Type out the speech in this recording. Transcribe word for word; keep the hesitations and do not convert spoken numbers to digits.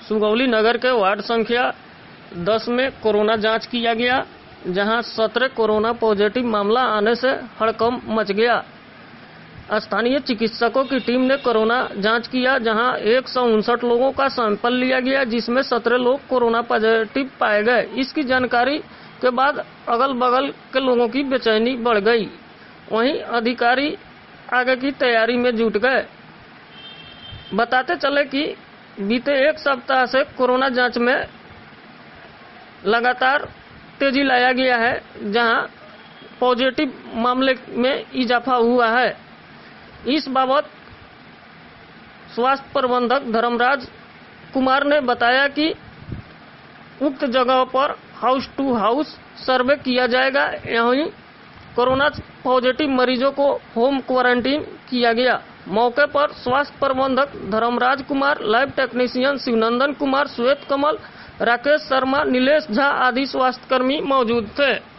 सुगौली नगर के वार्ड संख्या दस में कोरोना जांच किया गया, जहां सत्रह कोरोना पॉजिटिव मामला आने से हड़कंप मच गया। स्थानीय चिकित्सकों की टीम ने कोरोना जांच किया, जहां एक सौ उनसठ लोगों का सैंपल लिया गया, जिसमें सत्रह लोग कोरोना पॉजिटिव पाए गए। इसकी जानकारी के बाद अगल बगल के लोगों की बेचैनी बढ़ गई। वहीं अधिकारी आगे की तैयारी में जुट गए। बताते चले कि बीते एक सप्ताह से कोरोना जांच में लगातार तेजी लाया गया है, जहां पॉजिटिव मामले में इजाफा हुआ है। इस बाबत स्वास्थ्य प्रबंधक धर्मराज कुमार ने बताया कि उक्त जगह पर हाउस टू हाउस सर्वे किया जाएगा। यहीं कोरोना पॉजिटिव मरीजों को होम क्वारंटीन किया गया। मौके पर स्वास्थ्य प्रबंधक धर्मराज कुमार, लैब टेक्नीशियन शिवनंदन कुमार, श्वेत कमल, राकेश शर्मा, नीलेश झा आदि स्वास्थ्यकर्मी मौजूद थे।